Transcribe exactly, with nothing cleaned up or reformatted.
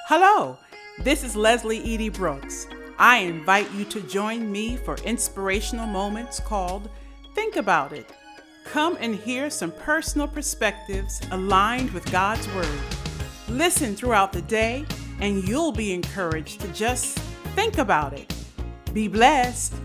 Hello, this is Leslie Edie Brooks. I invite you to join me for inspirational moments called Think About It. Come and hear some personal perspectives aligned with God's Word. Listen throughout the day and you'll be encouraged to just think about it. Be blessed.